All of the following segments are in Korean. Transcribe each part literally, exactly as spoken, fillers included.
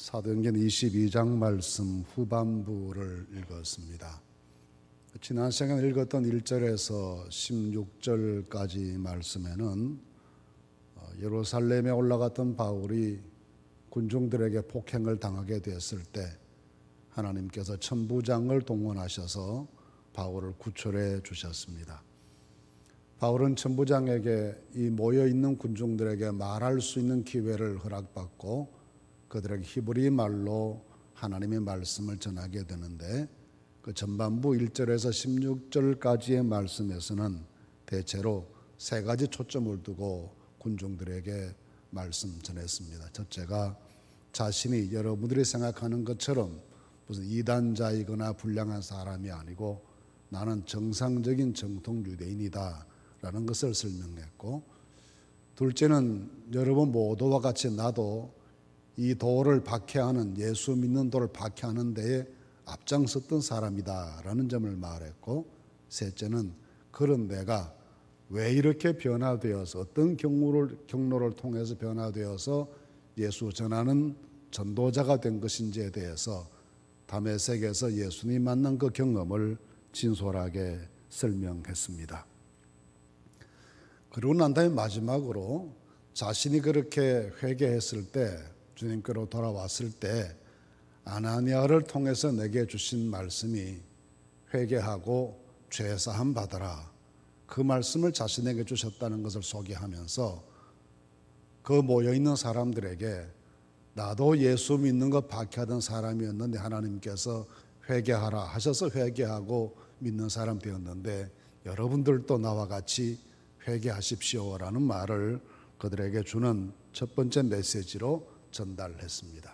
사도행전 이십이 장 말씀 후반부를 읽었습니다. 지난 시간에 읽었던 일 절에서 십육 절까지 말씀에는 예루살렘에 올라갔던 바울이 군중들에게 폭행을 당하게 되었을 때 하나님께서 천부장을 동원하셔서 바울을 구출해 주셨습니다. 바울은 천부장에게 이 모여있는 군중들에게 말할 수 있는 기회를 허락받고 그들에게 히브리 말로 하나님의 말씀을 전하게 되는데, 그 전반부 일 절에서 십육 절까지의 말씀에서는 대체로 세 가지 초점을 두고 군중들에게 말씀 전했습니다. 첫째가 자신이 여러분들이 생각하는 것처럼 무슨 이단자이거나 불량한 사람이 아니고 나는 정상적인 정통 유대인이다 라는 것을 설명했고, 둘째는 여러분 모두와 같이 나도 이 도를 박해하는, 예수 믿는 도를 박해하는 데에 앞장섰던 사람이다 라는 점을 말했고, 셋째는 그런 내가 왜 이렇게 변화되어서 어떤 경로를, 경로를 통해서 변화되어서 예수 전하는 전도자가 된 것인지에 대해서 다메섹에서 예수님 만난 그 경험을 진솔하게 설명했습니다. 그러고 난 다음에 마지막으로 자신이 그렇게 회개했을 때, 주님께로 돌아왔을 때 아나니아를 통해서 내게 주신 말씀이 회개하고 죄사함 받아라, 그 말씀을 자신에게 주셨다는 것을 소개하면서 그 모여있는 사람들에게 나도 예수 믿는 것 박해하던 사람이었는데 하나님께서 회개하라 하셔서 회개하고 믿는 사람 되었는데 여러분들도 나와 같이 회개하십시오라는 말을 그들에게 주는 첫 번째 메시지로 전달했습니다.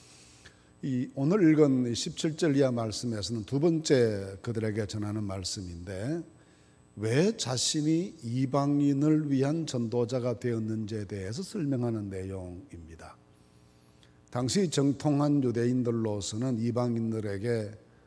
이 오늘 읽은 십칠 절 이하 말씀에서는 두 번째 그들에게 전하는 말씀인데, 왜 자신이 이방인을 위한 전도자가 되었는지에 대해서 설명하는 내용입니다. 당시 정통한 유대인들로서는 이방인들에게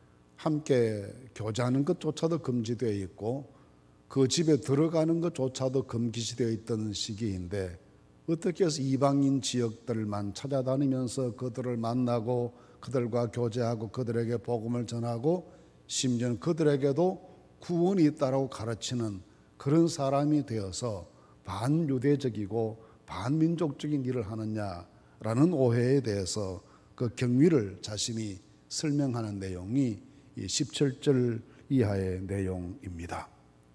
함께 교제하는 것조차도 금지되어 있고 그 집에 들어가는 것조차도 금기시되어 있던 시기인데, 어떻게 해서 이방인 지역들만 찾아다니면서 그들을 만나고 그들과 교제하고 그들에게 복음을 전하고 심지어는 그들에게도 구원이 있다라고 가르치는 그런 사람이 되어서 반유대적이고 반민족적인 일을 하느냐라는 오해에 대해서 그 경위를 자신이 설명하는 내용이 이 십칠 절 이하의 내용입니다.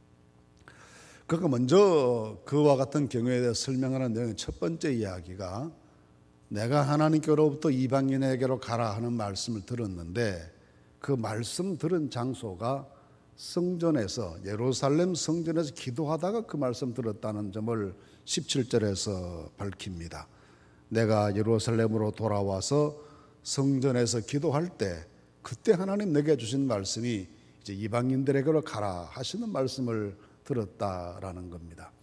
그러니까 먼저 그와 같은 경우에 대해 설명하는 내용의 첫 번째 이야기가, 내가 하나님께로부터 이방인에게로 가라 하는 말씀을 들었는데 그 말씀 들은 장소가 성전에서, 예루살렘 성전에서 기도하다가 그 말씀 들었다는 점을 십칠 절에서 밝힙니다. 내가 예루살렘으로 돌아와서 성전에서 기도할 때 그때 하나님 내게 주신 말씀이 이제 이방인들에게로 가라 하시는 말씀을 들었다라는 겁니다.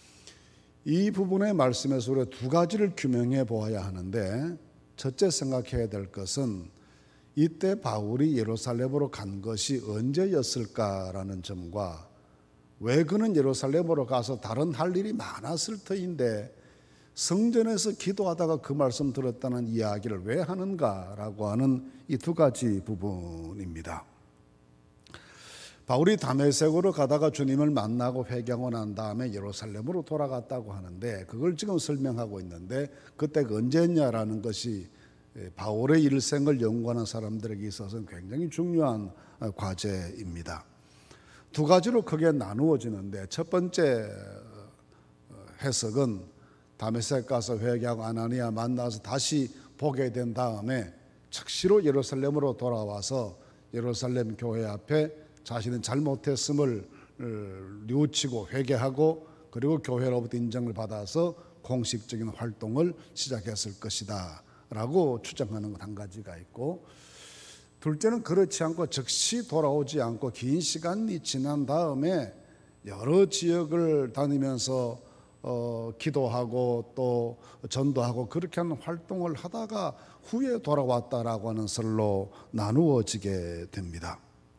이 부분의 말씀에서 우리가 두 가지를 규명해 보아야 하는데, 첫째 생각해야 될 것은 이때 바울이 예루살렘으로 간 것이 언제였을까라는 점과, 왜 그는 예루살렘으로 가서 다른 할 일이 많았을 터인데 성전에서 기도하다가 그 말씀 들었다는 이야기를 왜 하는가라고 하는 이 두 가지 부분입니다. 바울이 다메섹으로 가다가 주님을 만나고 회개하고 난 다음에 예루살렘으로 돌아갔다고 하는데, 그걸 지금 설명하고 있는데 그때가 언제냐라는 것이 바울의 일생을 연구하는 사람들에게 있어서는 굉장히 중요한 과제입니다. 두 가지로 크게 나누어지는데, 첫 번째 해석은 다메섹 가서 회개하고 아나니아 만나서 다시 보게 된 다음에 즉시로 예루살렘으로 돌아와서 예루살렘 교회 앞에 자신은 잘못했음을 뉘우치고 회개하고 그리고 교회로부터 인정을 받아서 공식적인 활동을 시작했을 것이다 라고 추정하는 것 한 가지가 있고, 둘째는 그렇지 않고 즉시 돌아오지 않고 긴 시간이 지난 다음에 여러 지역을 다니면서 어, 기도하고 또 전도하고 그렇게 하는 활동을 하다가 후에 돌아왔다라고 하는 설로 나누어지게 됩니다.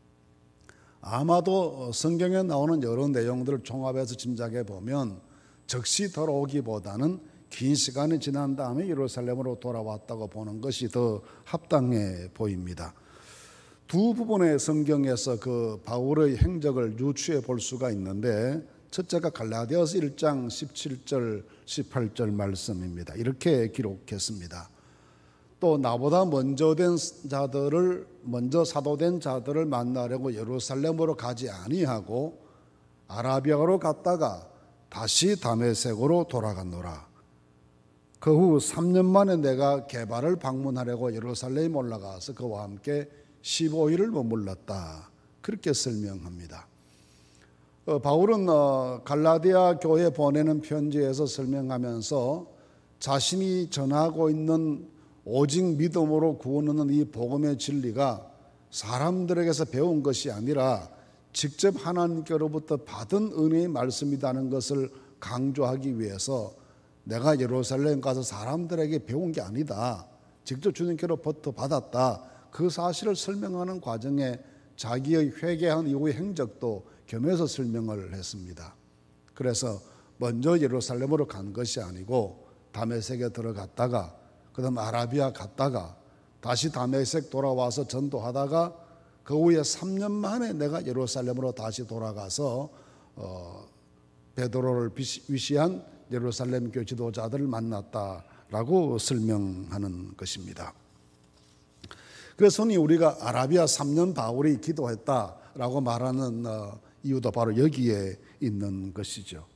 아마도 성경에 나오는 여러 내용들을 종합해서 짐작해 보면 즉시 돌아오기보다는 긴 시간이 지난 다음에 예루살렘으로 돌아왔다고 보는 것이 더 합당해 보입니다. 두 부분의 성경에서 그 바울의 행적을 유추해 볼 수가 있는데, 첫째가 갈라디아서 일 장 십칠 절 십팔 절 말씀입니다. 이렇게 기록했습니다. 또 나보다 먼저 된 자들을 먼저 사도된 자들을 만나려고 예루살렘으로 가지 아니하고 아라비아로 갔다가 다시 다메섹으로 돌아갔노라. 그 후 삼 년 만에 내가 게바를 방문하려고 예루살렘에 올라가서 그와 함께 십오 일을 머물렀다. 그렇게 설명합니다. 어, 바울은 어, 갈라디아 교회에 보내는 편지에서 설명하면서 자신이 전하고 있는 오직 믿음으로 구원 얻는 이 복음의 진리가 사람들에게서 배운 것이 아니라 직접 하나님께로부터 받은 은혜의 말씀이라는 것을 강조하기 위해서 내가 예루살렘 가서 사람들에게 배운 게 아니다, 직접 주님께로부터 받았다, 그 사실을 설명하는 과정에 자기의 회개한 이후의 행적도 겸해서 설명을 했습니다. 그래서 먼저 예루살렘으로 간 것이 아니고 다메섹에 들어갔다가 그 다음 아라비아 갔다가 다시 다메섹 돌아와서 전도하다가 그 후에 삼 년 만에 내가 예루살렘으로 다시 돌아가서 어, 베드로를 위시한 예루살렘 교회 지도자들을 만났다라고 설명하는 것입니다. 그래서 우리가 아라비아 삼 년 바울이 기도했다라고 말하는 어, 이유도 바로 여기에 있는 것이죠.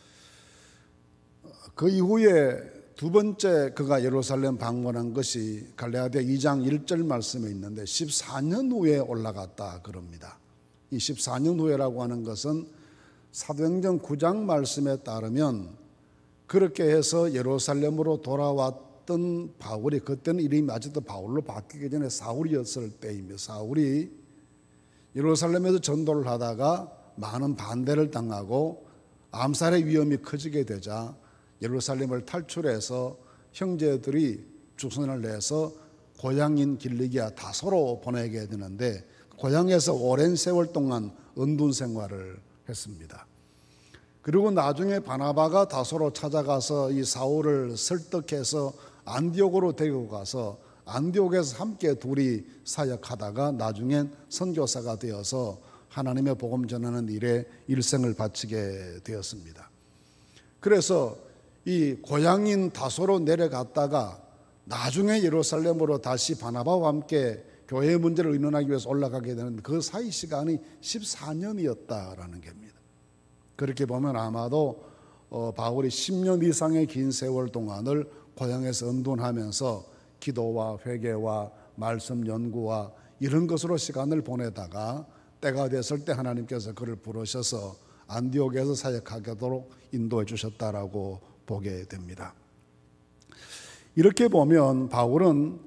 그 이후에 두 번째 그가 예루살렘 방문한 것이 갈라디아 이 장 일 절 말씀에 있는데 십사 년 후에 올라갔다 그럽니다. 이 십사 년 후에라고 하는 것은 사도행전 구 장 말씀에 따르면 그렇게 해서 예루살렘으로 돌아왔던 바울이, 그때는 이름이 아직도 바울로 바뀌기 전에 사울이었을 때입니다. 사울이 예루살렘에서 전도를 하다가 많은 반대를 당하고 암살의 위험이 커지게 되자 예루살렘을 탈출해서 형제들이 죽선을 내서 고향인 길리기아 다소로 보내게 되는데, 고향에서 오랜 세월 동안 은둔 생활을 했습니다. 그리고 나중에 바나바가 다소로 찾아가서 이 사울을 설득해서 안디옥으로 데리고 가서 안디옥에서 함께 둘이 사역하다가 나중엔 선교사가 되어서 하나님의 복음 전하는 일에 일생을 바치게 되었습니다. 그래서 이 고향인 다소로 내려갔다가 나중에 예루살렘으로 다시 바나바와 함께 교회의 문제를 의논하기 위해서 올라가게 되는 그 사이 시간이 십사 년이었다라는 겁니다. 그렇게 보면 아마도 어, 바울이 십 년 이상의 긴 세월 동안을 고향에서 은둔하면서 기도와 회개와 말씀 연구와 이런 것으로 시간을 보내다가 때가 됐을 때 하나님께서 그를 부르셔서 안디옥에서 사역하도록 인도해 주셨다라고 보게 됩니다. 이렇게 보면 바울은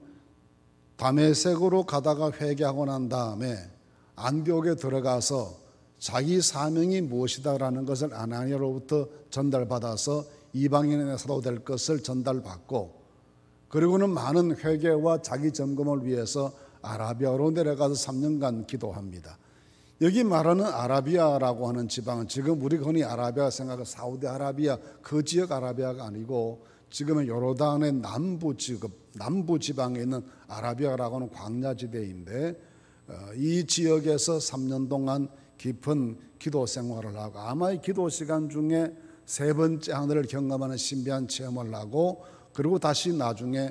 다메섹으로 가다가 회개하고 난 다음에 안디옥에 들어가서 자기 사명이 무엇이다라는 것을 아나니아로부터 전달받아서 이방인의 사도 될 것을 전달받고, 그리고는 많은 회개와 자기 점검을 위해서 아라비아로 내려가서 삼 년간 기도합니다. 여기 말하는 아라비아라고 하는 지방은 지금 우리가 흔히 아라비아 생각하는 사우디아라비아 그 지역 아라비아가 아니고 지금은 요르단의 남부 지역, 남부 지방에 있는 아라비아라고 하는 광야지대인데, 이 지역에서 삼 년 동안 깊은 기도 생활을 하고 아마 이 기도 시간 중에 세 번째 하늘을 경험하는 신비한 체험을 하고, 그리고 다시 나중에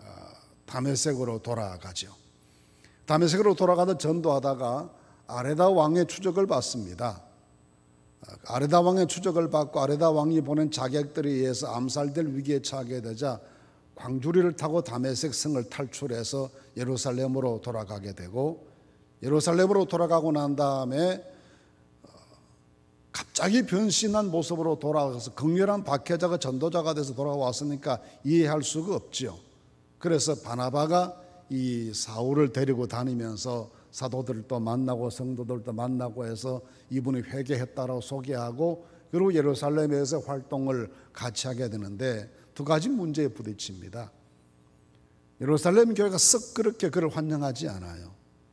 다메섹으로 돌아가죠. 다메섹으로 돌아가서 전도하다가 아레다 왕의 추적을 받습니다. 아레다 왕의 추적을 받고 아레다 왕이 보낸 자객들에 의해서 암살될 위기에 처하게 되자 광주리를 타고 다메섹 성을 탈출해서 예루살렘으로 돌아가게 되고, 예루살렘으로 돌아가고 난 다음에 갑자기 변신한 모습으로 돌아가서 극렬한 박해자가 전도자가 돼서 돌아왔으니까 이해할 수가 없죠. 그래서 바나바가 이 사울을 데리고 다니면서 사도들도 만나고 성도들도 만나고 해서 이분이 회개했다라고 소개하고, 그리고 예루살렘에서 활동을 같이 하게 되는데 두 가지 문제에 부딪힙니다. 예루살렘 교회가 썩 그렇게 그를 환영하지 않아요.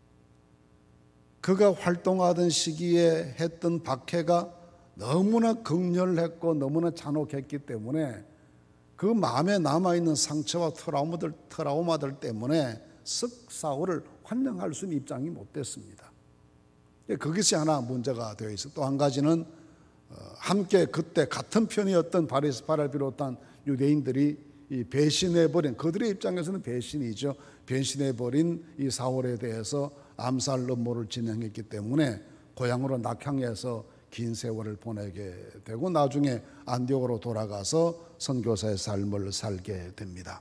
그가 활동하던 시기에 했던 박해가 너무나 극렬했고 너무나 잔혹했기 때문에 그 마음에 남아있는 상처와 트라우마들, 트라우마들 때문에 사후를 환영할 수 있는 입장이 못 됐습니다. 그것이 하나 문제가 되어 있어요. 또 한 가지는 함께 그때 같은 편이었던 바리새파를 비롯한 유대인들이 이 배신해버린, 그들의 입장에서는 배신이죠. 배신해버린 이 사울에 대해서 암살 음모를 진행했기 때문에 고향으로 낙향해서 긴 세월을 보내게 되고 나중에 안디옥으로 돌아가서 선교사의 삶을 살게 됩니다.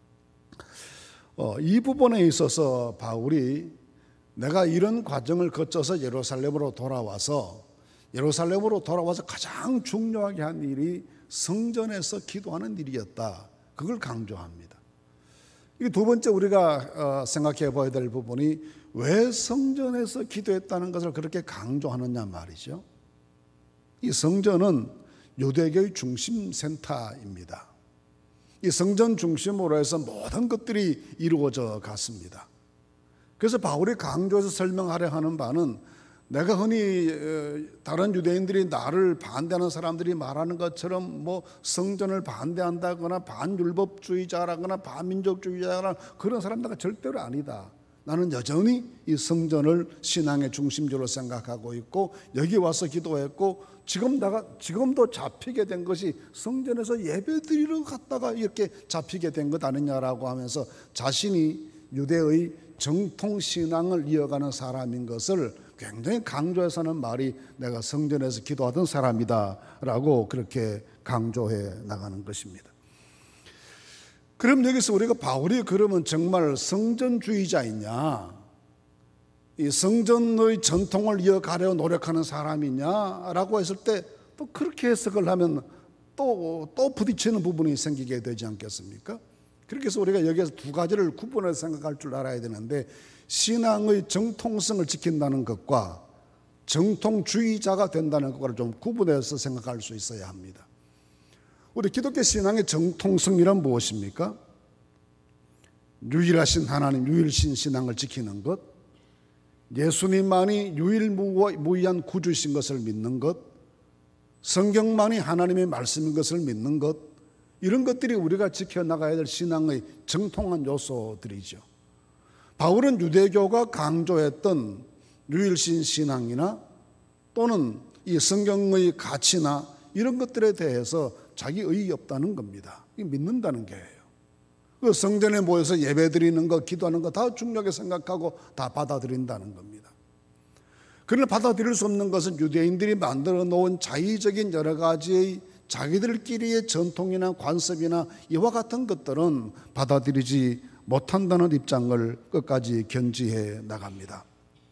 어, 이 부분에 있어서 바울이 내가 이런 과정을 거쳐서 예루살렘으로 돌아와서 예루살렘으로 돌아와서 가장 중요하게 한 일이 성전에서 기도하는 일이었다. 그걸 강조합니다. 이 두 번째 우리가 생각해 봐야 될 부분이 왜 성전에서 기도했다는 것을 그렇게 강조하느냐 말이죠. 이 성전은 유대교의 중심 센터입니다. 이 성전 중심으로 해서 모든 것들이 이루어져 갔습니다. 그래서 바울이 강조해서 설명하려 하는 바는 내가 흔히 다른 유대인들이 나를 반대하는 사람들이 말하는 것처럼 뭐 성전을 반대한다거나 반율법주의자라거나 반민족주의자라거나 그런 사람들은 절대로 아니다. 나는 여전히 이 성전을 신앙의 중심지로 생각하고 있고 여기 와서 기도했고 지금 내가 지금도 잡히게 된 것이 성전에서 예배드리러 갔다가 이렇게 잡히게 된 것 아니냐라고 하면서 자신이 유대의 정통 신앙을 이어가는 사람인 것을 굉장히 강조해서 하는 말이 내가 성전에서 기도하던 사람이다라고 그렇게 강조해 나가는 것입니다. 그럼 여기서 우리가 바울이 그러면 정말 성전주의자이냐, 이 성전의 전통을 이어가려 노력하는 사람이냐라고 했을 때 또 그렇게 해석을 하면 또, 또 부딪히는 부분이 생기게 되지 않겠습니까? 그렇게 해서 우리가 여기에서 두 가지를 구분해서 생각할 줄 알아야 되는데 신앙의 정통성을 지킨다는 것과 정통주의자가 된다는 것을 좀 구분해서 생각할 수 있어야 합니다. 우리 기독교 신앙의 정통성이란 무엇입니까? 유일하신 하나님, 유일신 신앙을 지키는 것, 예수님만이 유일무이한 구주이신 것을 믿는 것, 성경만이 하나님의 말씀인 것을 믿는 것, 이런 것들이 우리가 지켜나가야 될 신앙의 정통한 요소들이죠. 바울은 유대교가 강조했던 유일신 신앙이나 또는 이 성경의 가치나 이런 것들에 대해서 자기 의의 없다는 겁니다. 믿는다는 게예요. 그 성전에 모여서 예배드리는 것, 기도하는 것 다 중요하게 생각하고 다 받아들인다는 겁니다. 그러나 받아들일 수 없는 것은 유대인들이 만들어 놓은 자의적인 여러 가지의 자기들끼리의 전통이나 관습이나 이와 같은 것들은 받아들이지 못한다는 입장을 끝까지 견지해 나갑니다.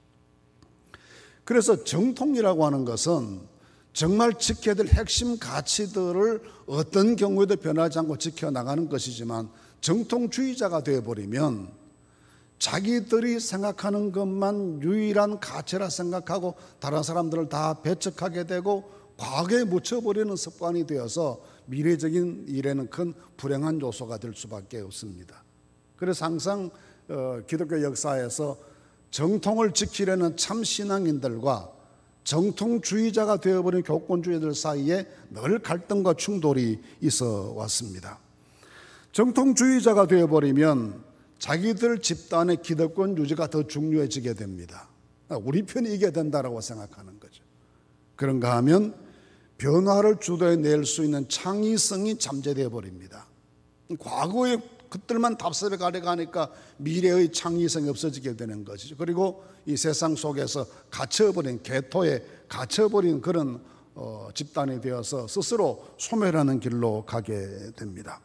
그래서 정통이라고 하는 것은 정말 지켜야 될 핵심 가치들을 어떤 경우에도 변하지 않고 지켜나가는 것이지만 정통주의자가 되어버리면 자기들이 생각하는 것만 유일한 가치라 생각하고 다른 사람들을 다 배척하게 되고 과거에 묻혀버리는 습관이 되어서 미래적인 일에는 큰 불행한 요소가 될 수밖에 없습니다. 그래서 항상 어, 기독교 역사에서 정통을 지키려는 참 신앙인들과 정통주의자가 되어버린 교권주의들 사이에 늘 갈등과 충돌이 있어 왔습니다. 정통주의자가 되어버리면 자기들 집단의 기득권 유지가 더 중요해지게 됩니다. 우리 편이 이겨야 된다고 생각하는 거죠. 그런가 하면 변화를 주도해낼 수 있는 창의성이 잠재되어 버립니다. 과거의 그들만 답습해 가려가니까 미래의 창의성이 없어지게 되는 것이죠. 그리고 이 세상 속에서 갇혀버린, 개토에 갇혀버린 그런 어, 집단이 되어서 스스로 소멸하는 길로 가게 됩니다.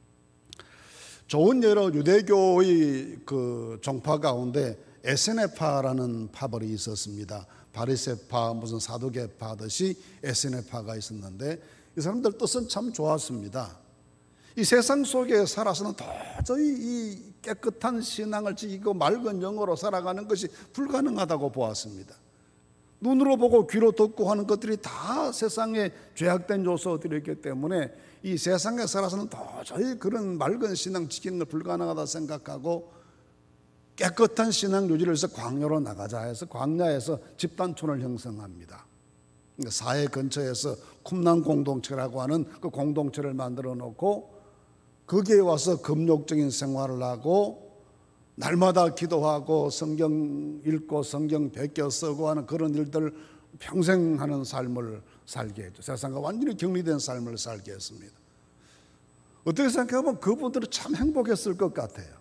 좋은 예로 유대교의 그 종파 가운데 에세네파라는 파벌이 있었습니다. 바리새파, 무슨 사두개파 하듯이 에세네파가 있었는데 이 사람들 뜻은 참 좋았습니다. 이 세상 속에 살아서는 도저히 이 깨끗한 신앙을 지키고 맑은 영으로 살아가는 것이 불가능하다고 보았습니다. 눈으로 보고 귀로 듣고 하는 것들이 다 세상에 죄악된 요소들이기 때문에 이 세상에 살아서는 도저히 그런 맑은 신앙 지키는 걸 불가능하다 생각하고 깨끗한 신앙 유지를 해서 광야로 나가자 해서 광야에서 집단촌을 형성합니다. 사해 근처에서 쿰난 공동체라고 하는 그 공동체를 만들어 놓고 거기에 와서 금욕적인 생활을 하고 날마다 기도하고 성경 읽고 성경 베껴 쓰고 하는 그런 일들을 평생 하는 삶을 살게 했죠. 세상과 완전히 격리된 삶을 살게 했습니다. 어떻게 생각해보면 그분들은 참 행복했을 것 같아요.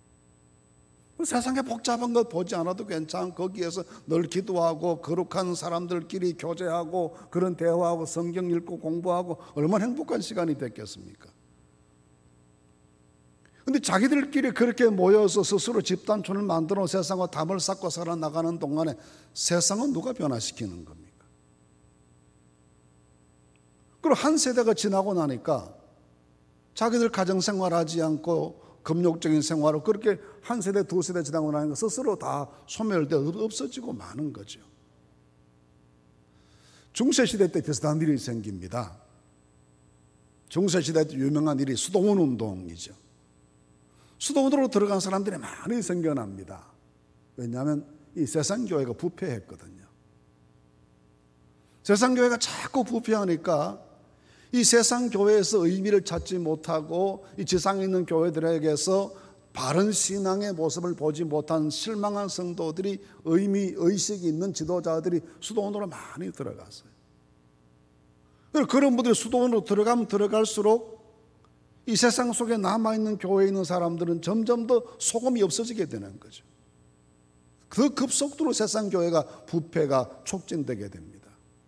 세상에 복잡한 것 보지 않아도 괜찮은 거기에서 늘 기도하고 거룩한 사람들끼리 교제하고 그런 대화하고 성경 읽고 공부하고 얼마나 행복한 시간이 됐겠습니까? 근데 자기들끼리 그렇게 모여서 스스로 집단촌을 만들어 세상과 담을 쌓고 살아나가는 동안에 세상은 누가 변화시키는 겁니까? 그리고 한 세대가 지나고 나니까 자기들 가정생활하지 않고 금욕적인 생활을 그렇게 한 세대 두 세대 지나고 나니까 스스로 다 소멸되어 없어지고 마는 거죠. 중세시대 때 비슷한 일이 생깁니다. 중세시대 때 유명한 일이 수도원 운동이죠. 수도원으로 들어간 사람들이 많이 생겨납니다. 왜냐하면 이 세상교회가 부패했거든요. 세상교회가 자꾸 부패하니까 이 세상교회에서 의미를 찾지 못하고 이 지상에 있는 교회들에게서 바른 신앙의 모습을 보지 못한 실망한 성도들이 의미, 의식이 있는 지도자들이 수도원으로 많이 들어갔어요. 그런 분들이 수도원으로 들어가면 들어갈수록 이 세상 속에 남아있는 교회에 있는 사람들은 점점 더 소금이 없어지게 되는 거죠. 그 급속도로 세상 교회가 부패가 촉진되게 됩니다.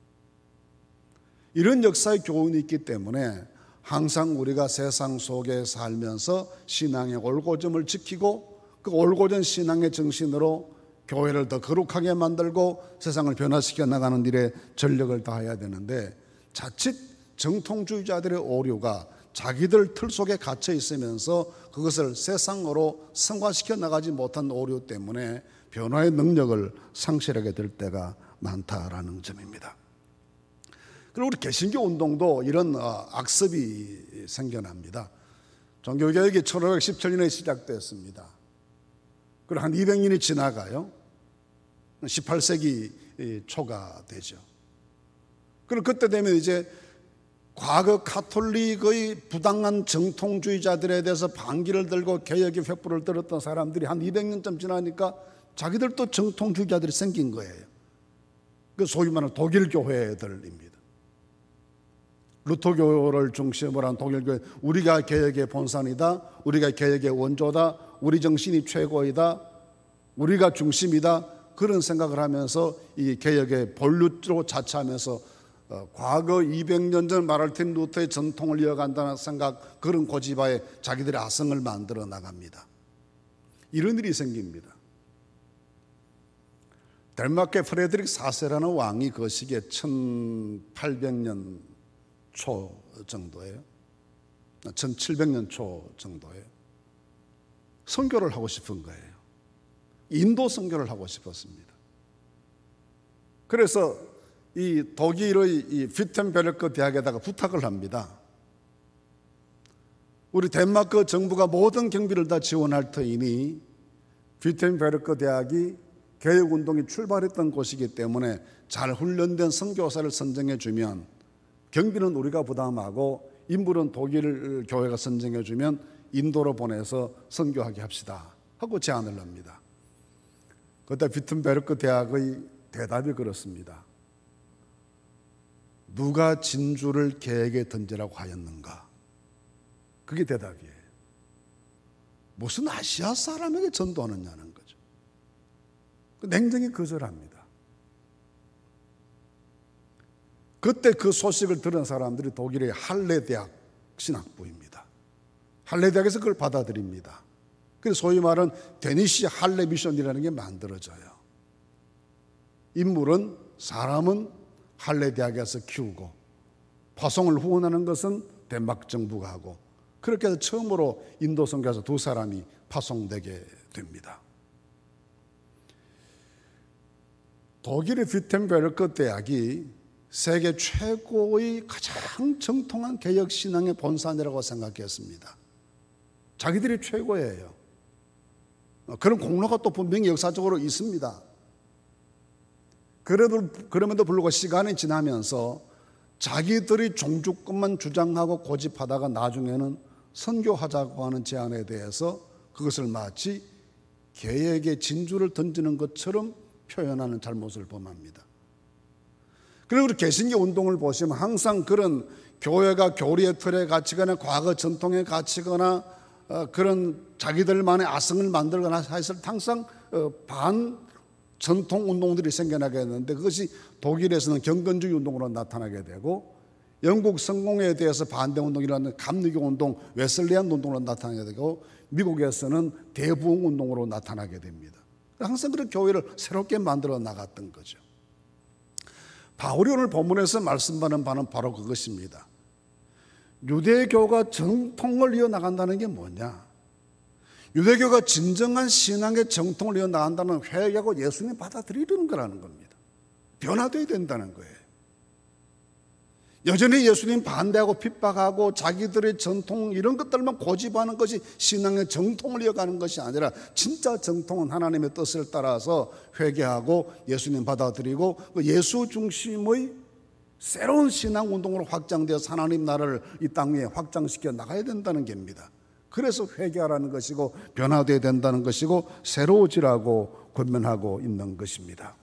이런 역사의 교훈이 있기 때문에 항상 우리가 세상 속에 살면서 신앙의 올고점을 지키고 그 올고전 신앙의 정신으로 교회를 더 거룩하게 만들고 세상을 변화시켜 나가는 일에 전력을 다해야 되는데 자칫 정통주의자들의 오류가 자기들 틀 속에 갇혀 있으면서 그것을 세상으로 승화시켜 나가지 못한 오류 때문에 변화의 능력을 상실하게 될 때가 많다라는 점입니다. 그리고 우리 개신교 운동도 이런 악습이 생겨납니다. 종교개혁이 천오백십칠 년에 시작됐습니다. 그리고 한 이백 년이 지나가요. 십팔 세기 초가 되죠. 그리고 그때 되면 이제 과거 가톨릭의 부당한 정통주의자들에 대해서 반기를 들고 개혁의 횃불을 들었던 사람들이 한 이백 년쯤 지나니까 자기들도 정통주의자들이 생긴 거예요. 그 소위 말하는 독일 교회들입니다. 루터교를 중심으로 한 독일교회, 우리가 개혁의 본산이다, 우리가 개혁의 원조다, 우리 정신이 최고이다, 우리가 중심이다, 그런 생각을 하면서 이 개혁의 본류로 자처하면서 어, 과거 이백 년 전 마르틴 루터의 전통을 이어간다는 생각, 그런 고집하에 자기들의 아성을 만들어 나갑니다. 이런 일이 생깁니다. 덴마크의 프레드릭 사 세라는 왕이 그 시기에 천팔백 년 초 정도예요. 천칠백 년 초 정도예요. 선교를 하고 싶은 거예요. 인도 선교를 하고 싶었습니다. 그래서 이 독일의 이 비텐베르크 대학에다가 부탁을 합니다. 우리 덴마크 정부가 모든 경비를 다 지원할 터이니 비텐베르크 대학이 개혁운동이 출발했던 곳이기 때문에 잘 훈련된 선교사를 선정해 주면 경비는 우리가 부담하고 인물은 독일 교회가 선정해 주면 인도로 보내서 선교하게 합시다 하고 제안을 합니다. 그때 비텐베르크 대학의 대답이 그렇습니다. 누가 진주를 개에게 던지라고 하였는가? 그게 대답이에요. 무슨 아시아 사람에게 전도하느냐는 거죠. 냉정히 거절합니다. 그때 그 소식을 들은 사람들이 독일의 할레 대학 신학부입니다. 할레 대학에서 그걸 받아들입니다. 그래서 소위 말하는 데니시 할레 미션이라는 게 만들어져요. 인물은, 사람은 할레 대학에서 키우고 파송을 후원하는 것은 덴마크 정부가 하고, 그렇게 해서 처음으로 인도 선교사 두 사람이 파송되게 됩니다. 독일의 비텐베르크 대학이 세계 최고의 가장 정통한 개혁신앙의 본산이라고 생각했습니다. 자기들이 최고예요. 그런 공로가 또 분명히 역사적으로 있습니다. 그래도, 그럼에도 불구하고 시간이 지나면서 자기들이 종주권만 주장하고 고집하다가 나중에는 선교하자고 하는 제안에 대해서 그것을 마치 개에게 진주를 던지는 것처럼 표현하는 잘못을 범합니다. 그리고 우리 개신교 운동을 보시면 항상 그런 교회가 교리의 틀에 갇히거나 과거 전통에 갇히거나 어, 그런 자기들만의 아성을 만들거나 해서 항상 어, 반 전통 운동들이 생겨나게 되는데, 그것이 독일에서는 경건주의 운동으로 나타나게 되고, 영국 성공에 대해서 반대 운동이라는 감리교 운동, 웨슬리안 운동으로 나타나게 되고, 미국에서는 대부흥 운동으로 나타나게 됩니다. 항상 그런 교회를 새롭게 만들어 나갔던 거죠. 바울이 오늘 본문에서 말씀하는 바는 바로 그것입니다. 유대교가 정통을 이어나간다는 게 뭐냐? 유대교가 진정한 신앙의 정통을 이어나간다는 회개하고 예수님 받아들이는 거라는 겁니다. 변화되어야 된다는 거예요. 여전히 예수님 반대하고 핍박하고 자기들의 전통 이런 것들만 고집하는 것이 신앙의 정통을 이어가는 것이 아니라, 진짜 정통은 하나님의 뜻을 따라서 회개하고 예수님 받아들이고 예수 중심의 새로운 신앙 운동으로 확장되어서 하나님 나라를 이 땅 위에 확장시켜 나가야 된다는 겁니다. 그래서 회개하라는 것이고 변화되어야 된다는 것이고 새로워지라고 권면하고 있는 것입니다.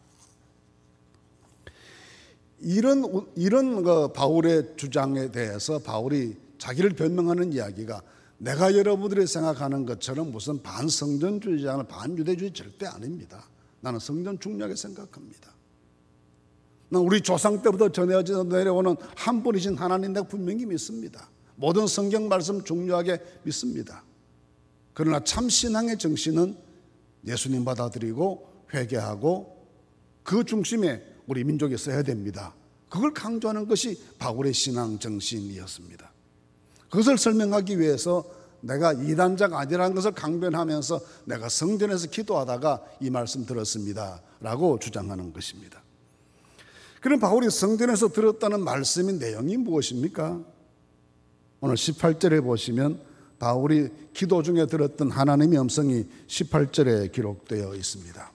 이런 이런 그 바울의 주장에 대해서 바울이 자기를 변명하는 이야기가, 내가 여러분들이 생각하는 것처럼 무슨 반성전주의자나 반유대주의 절대 아닙니다. 나는 성전 중요하게 생각합니다. 난 우리 조상 때부터 전해져 내려오는 한 분이신 하나님 내가 분명히 믿습니다. 모든 성경 말씀 중요하게 믿습니다. 그러나 참 신앙의 정신은 예수님 받아들이고 회개하고 그 중심에 우리 민족이 서야 됩니다. 그걸 강조하는 것이 바울의 신앙 정신이었습니다. 그것을 설명하기 위해서 내가 이단자가 아니라는 것을 강변하면서 내가 성전에서 기도하다가 이 말씀 들었습니다 라고 주장하는 것입니다. 그럼 바울이 성전에서 들었다는 말씀의 내용이 무엇입니까? 오늘 십팔 절에 보시면 바울이 기도 중에 들었던 하나님의 음성이 십팔 절에 기록되어 있습니다.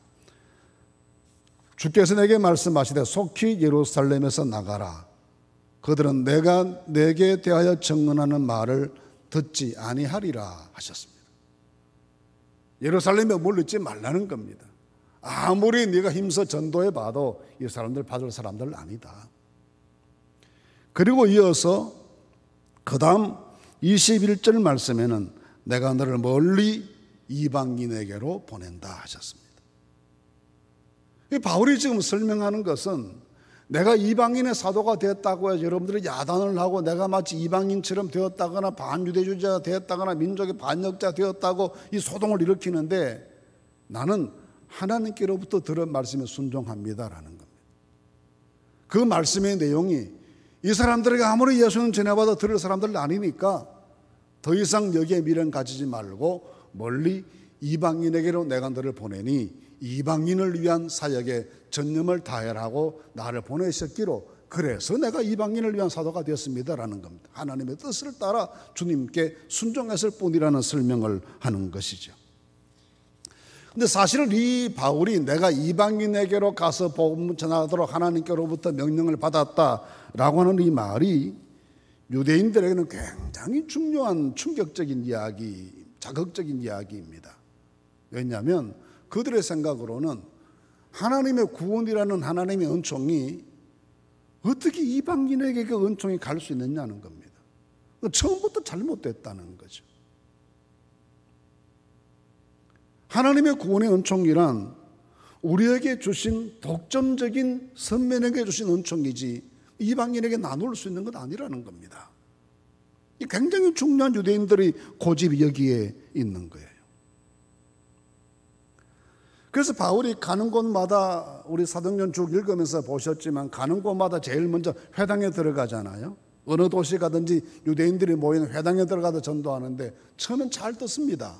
주께서 내게 말씀하시되 속히 예루살렘에서 나가라. 그들은 내가 내게 대하여 증언하는 말을 듣지 아니하리라 하셨습니다. 예루살렘에 머물지 말라는 겁니다. 아무리 네가 힘써 전도해 봐도 이 사람들 받을 사람들 아니다. 그리고 이어서 그 다음 이십일 절 말씀에는 내가 너를 멀리 이방인에게로 보낸다 하셨습니다. 바울이 지금 설명하는 것은 내가 이방인의 사도가 되었다고 해서 여러분들이 야단을 하고 내가 마치 이방인처럼 되었다거나 반유대주의자가 되었다거나 민족의 반역자 되었다고 이 소동을 일으키는데, 나는 하나님께로부터 들은 말씀에 순종합니다라는 겁니다. 그 말씀의 내용이 이 사람들에게 아무리 예수는 전해받아 들을 사람들 아니니까 더 이상 여기에 미련 가지지 말고 멀리 이방인에게로 내가 너를 보내니 이방인을 위한 사역에 전념을 다하라고 나를 보내셨기로, 그래서 내가 이방인을 위한 사도가 되었습니다라는 겁니다. 하나님의 뜻을 따라 주님께 순종했을 뿐이라는 설명을 하는 것이죠. 근데 사실은 이 바울이 내가 이방인에게로 가서 복음 전하도록 하나님께로부터 명령을 받았다라고 하는 이 말이 유대인들에게는 굉장히 중요한 충격적인 이야기, 자극적인 이야기입니다. 왜냐하면 그들의 생각으로는 하나님의 구원이라는 하나님의 은총이 어떻게 이방인에게 그 은총이 갈 수 있느냐는 겁니다. 처음부터 잘못됐다는 거죠. 하나님의 구원의 은총이란 우리에게 주신 독점적인 선민에게 주신 은총이지 이방인에게 나눌 수 있는 건 아니라는 겁니다. 굉장히 중요한 유대인들의 고집이 여기에 있는 거예요. 그래서 바울이 가는 곳마다, 우리 사도행전 쭉 읽으면서 보셨지만 가는 곳마다 제일 먼저 회당에 들어가잖아요. 어느 도시 가든지 유대인들이 모이는 회당에 들어가서 전도하는데 처음엔 잘 듣습니다.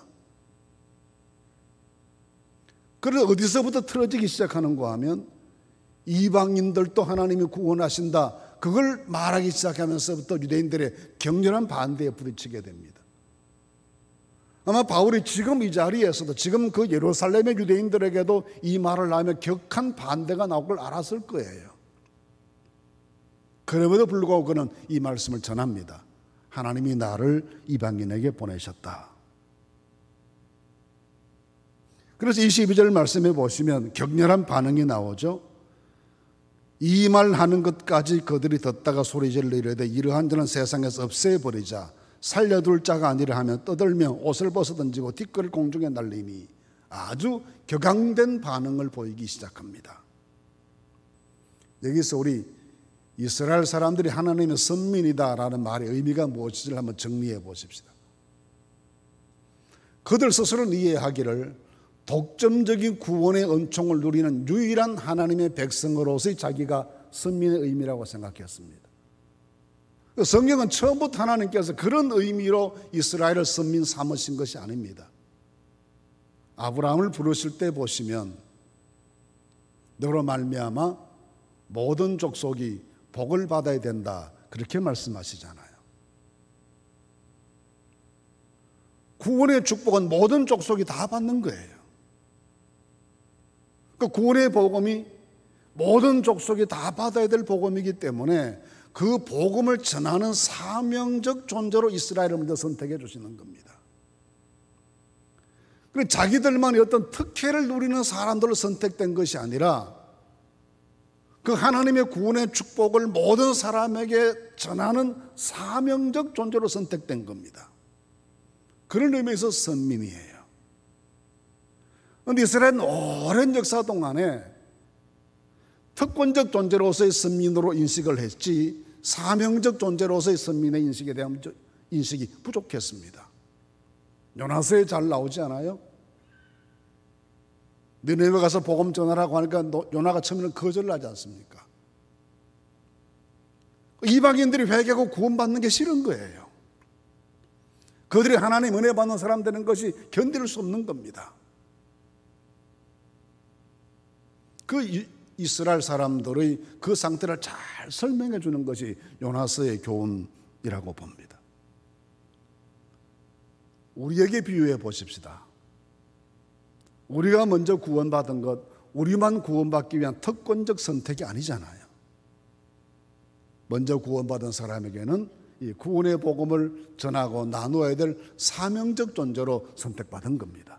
그래서 어디서부터 틀어지기 시작하는가 하면 이방인들도 하나님이 구원하신다, 그걸 말하기 시작하면서부터 유대인들의 격렬한 반대에 부딪히게 됩니다. 아마 바울이 지금 이 자리에서도 지금 그 예루살렘의 유대인들에게도 이 말을 하면 격한 반대가 나올 걸 알았을 거예요. 그럼에도 불구하고 그는 이 말씀을 전합니다. 하나님이 나를 이방인에게 보내셨다. 그래서 이십이 절 말씀해 보시면 격렬한 반응이 나오죠. 이 말 하는 것까지 그들이 듣다가 소리질러 이르되 이러한 자는 세상에서 없애버리자. 살려둘 자가 아니라 하며 떠들며 옷을 벗어던지고 뒷걸을 공중에 날리니 아주 격앙된 반응을 보이기 시작합니다. 여기서 우리 이스라엘 사람들이 하나님의 선민이다라는 말의 의미가 무엇인지를 한번 정리해 보십시다. 그들 스스로는 이해하기를 독점적인 구원의 은총을 누리는 유일한 하나님의 백성으로서의 자기가 선민의 의미라고 생각했습니다. 성경은 처음부터 하나님께서 그런 의미로 이스라엘을 선민 삼으신 것이 아닙니다. 아브라함을 부르실 때 보시면 너로 말미암아 모든 족속이 복을 받아야 된다 그렇게 말씀하시잖아요. 구원의 축복은 모든 족속이 다 받는 거예요. 그 구원의 복음이 모든 족속이 다 받아야 될 복음이기 때문에 그 복음을 전하는 사명적 존재로 이스라엘을 먼저 선택해 주시는 겁니다. 그리고 자기들만의 어떤 특혜를 누리는 사람들로 선택된 것이 아니라 그 하나님의 구원의 축복을 모든 사람에게 전하는 사명적 존재로 선택된 겁니다. 그런 의미에서 선민이에요. 그런데 이스라엘은 오랜 역사 동안에 특권적 존재로서의 선민으로 인식을 했지 사명적 존재로서의 선민의 인식에 대한 인식이 부족했습니다. 요나서에 잘 나오지 않아요? 니느웨 가서 복음 전하라고 하니까 요나가 처음에는 거절을 하지 않습니까? 이방인들이 회개하고 구원받는 게 싫은 거예요. 그들이 하나님 은혜 받는 사람 되는 것이 견딜 수 없는 겁니다. 그 이스라엘 사람들의 그 상태를 잘 설명해 주는 것이 요나서의 교훈이라고 봅니다. 우리에게 비유해 보십시다. 우리가 먼저 구원받은 것, 우리만 구원받기 위한 특권적 선택이 아니잖아요. 먼저 구원받은 사람에게는 이 구원의 복음을 전하고 나누어야 될 사명적 존재로 선택받은 겁니다.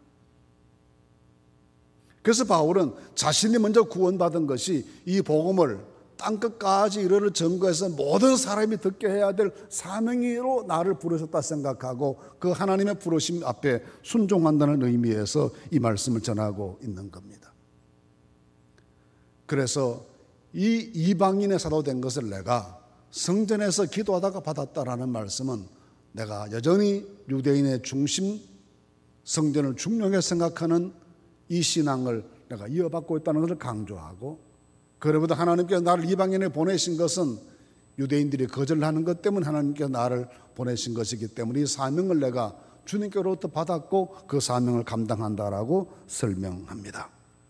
그래서 바울은 자신이 먼저 구원받은 것이 이 복음을 땅끝까지 이르러 전거해서 모든 사람이 듣게 해야 될 사명으로 나를 부르셨다 생각하고 그 하나님의 부르심 앞에 순종한다는 의미에서 이 말씀을 전하고 있는 겁니다. 그래서 이 이방인의 사도 된 것을 내가 성전에서 기도하다가 받았다라는 말씀은 내가 여전히 유대인의 중심, 성전을 중요하게 생각하는 이 신앙을 내가 이어받고 있다는 것을 강조하고, 그러보다 하나님께서 나를 이방인에 보내신 것은 유대인들이 거절하는 것 때문에 하나님께서 나를 보내신 것이기 때문에 이 사명을 내가 주님께로부터 받았고 그 사명을 감당한다라고 설명합니다.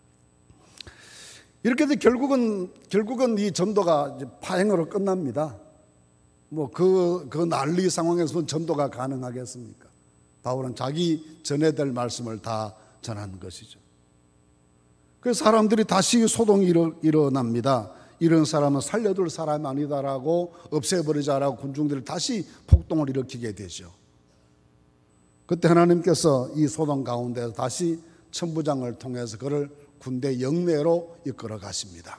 이렇게 해서 결국은 결국은 이 전도가 파행으로 끝납니다. 뭐 그 그 난리 상황에서는 전도가 가능하겠습니까? 바울은 자기 전해야 될 말씀을 다 전한 것이죠. 그래서 사람들이 다시 소동이 일어, 일어납니다. 이런 사람은 살려둘 사람이 아니다라고 없애버리자라고 군중들이 다시 폭동을 일으키게 되죠. 그때 하나님께서 이 소동 가운데서 다시 천부장을 통해서 그를 군대 영내로 이끌어 가십니다.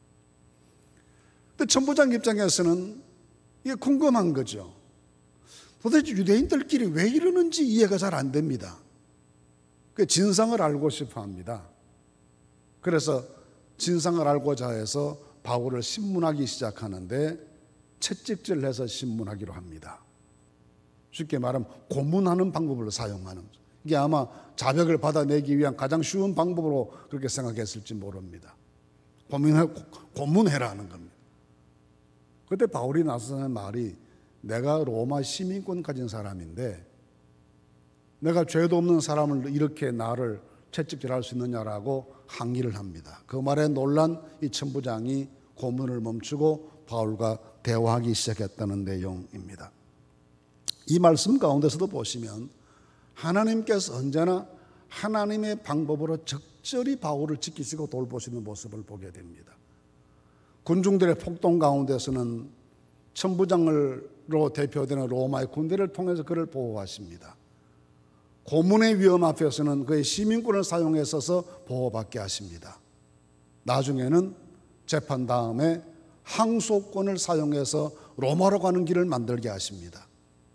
근데 천부장 입장에서는 이게 궁금한 거죠. 도대체 유대인들끼리 왜 이러는지 이해가 잘 안 됩니다. 그 진상을 알고 싶어 합니다. 그래서 진상을 알고자 해서 바울을 신문하기 시작하는데 채찍질해서 신문하기로 합니다. 쉽게 말하면 고문하는 방법을 사용하는, 이게 아마 자백을 받아내기 위한 가장 쉬운 방법으로 그렇게 생각했을지 모릅니다. 고문해, 고문해라는 겁니다. 그때 바울이 나서는 말이, 내가 로마 시민권 가진 사람인데 내가 죄도 없는 사람을 이렇게 나를 채찍질할 수 있느냐라고 항의를 합니다. 그 말에 놀란 이 천부장이 고문을 멈추고 바울과 대화하기 시작했다는 내용입니다. 이 말씀 가운데서도 보시면 하나님께서 언제나 하나님의 방법으로 적절히 바울을 지키시고 돌보시는 모습을 보게 됩니다. 군중들의 폭동 가운데서는 천부장으로 대표되는 로마의 군대를 통해서 그를 보호하십니다. 고문의 위험 앞에서는 그의 시민권을 사용해서 보호받게 하십니다. 나중에는 재판 다음에 항소권을 사용해서 로마로 가는 길을 만들게 하십니다.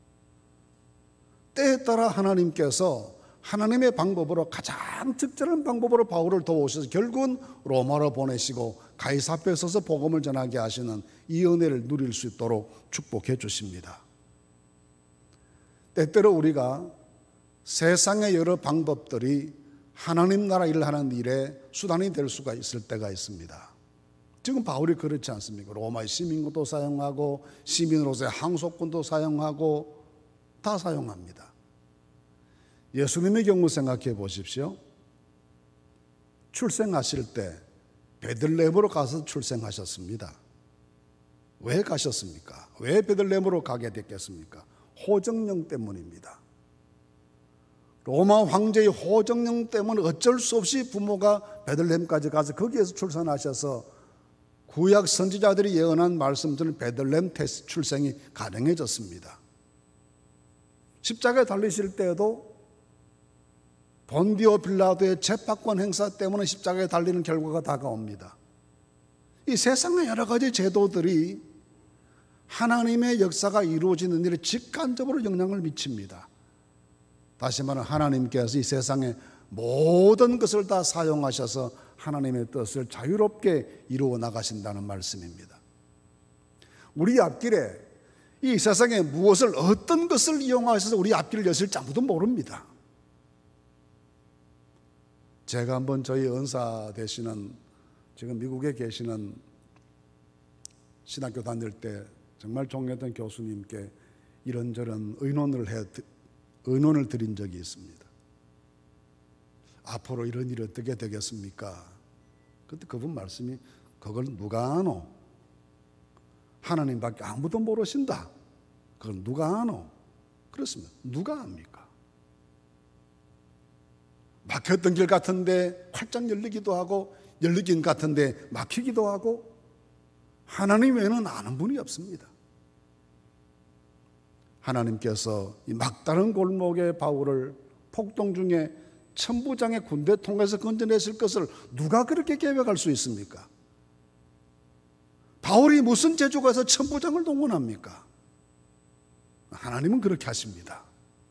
때에 따라 하나님께서 하나님의 방법으로 가장 특별한 방법으로 바울을 도우셔서 결국은 로마로 보내시고 가이사 앞에 서서 복음을 전하게 하시는 이 은혜를 누릴 수 있도록 축복해 주십니다. 때때로 우리가 세상의 여러 방법들이 하나님 나라 일을 하는 일에 수단이 될 수가 있을 때가 있습니다. 지금 바울이 그렇지 않습니까? 로마의 시민권도 사용하고 시민으로서의 항소권도 사용하고 다 사용합니다. 예수님의 경우 생각해 보십시오. 출생하실 때 베들레헴으로 가서 출생하셨습니다. 왜 가셨습니까? 왜 베들레헴으로 가게 됐겠습니까? 호정령 때문입니다. 로마 황제의 호정령 때문에 어쩔 수 없이 부모가 베들레헴까지 가서 거기에서 출산하셔서 구약 선지자들이 예언한 말씀들은 베들레헴 출생이 가능해졌습니다. 십자가에 달리실 때에도 본디오 빌라도의 재판권 행사 때문에 십자가에 달리는 결과가 다가옵니다. 이 세상의 여러 가지 제도들이 하나님의 역사가 이루어지는 일에 직간접으로 영향을 미칩니다. 다시 말하면 하나님께서 이 세상의 모든 것을 다 사용하셔서 하나님의 뜻을 자유롭게 이루어 나가신다는 말씀입니다. 우리 앞길에 이 세상에 무엇을 어떤 것을 이용하셔서 우리 앞길을 여실지 아무도 모릅니다. 제가 한번 저희 은사 되시는 지금 미국에 계시는 신학교 다닐 때 정말 존경했던 교수님께 이런저런 의논을 해 의논을 드린 적이 있습니다. 앞으로 이런 일이 어떻게 되겠습니까? 그때 그분 말씀이 그걸 누가 아노? 하나님밖에 아무도 모르신다. 그걸 누가 아노? 그렇습니다. 누가 압니까? 막혔던 길 같은데 활짝 열리기도 하고 열리긴 같은데 막히기도 하고 하나님 외에는 아는 분이 없습니다. 하나님께서 이 막다른 골목의 바울을 폭동 중에 천부장의 군대 통해서 건져내실 것을 누가 그렇게 계획할 수 있습니까? 바울이 무슨 재주가 있어 천부장을 동원합니까? 하나님은 그렇게 하십니다.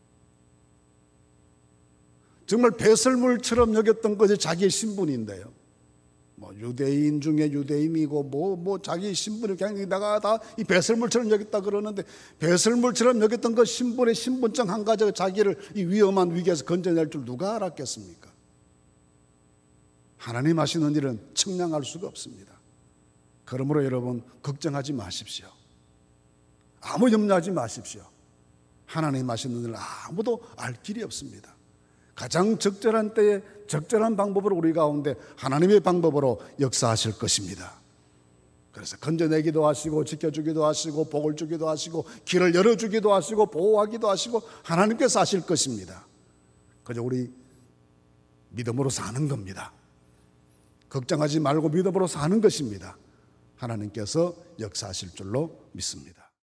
정말 배설물처럼 여겼던 것이 자기의 신분인데요. 뭐 유대인 중에 유대인이고 뭐, 뭐 자기 신분을 그냥 내가 다 이 배설물처럼 여겼다 그러는데 배설물처럼 여겼던 그 신분의 신분증 한 가지가 자기를 이 위험한 위기에서 건져낼 줄 누가 알았겠습니까? 하나님 하시는 일은 측량할 수가 없습니다. 그러므로 여러분 걱정하지 마십시오. 아무 염려하지 마십시오. 하나님 하시는 일은 아무도 알 길이 없습니다. 가장 적절한 때에 적절한 방법으로 우리 가운데 하나님의 방법으로 역사하실 것입니다. 그래서 건져내기도 하시고 지켜주기도 하시고 복을 주기도 하시고 길을 열어주기도 하시고 보호하기도 하시고 하나님께서 하실 것입니다. 그저 우리 믿음으로 사는 겁니다. 걱정하지 말고 믿음으로 사는 것입니다. 하나님께서 역사하실 줄로 믿습니다.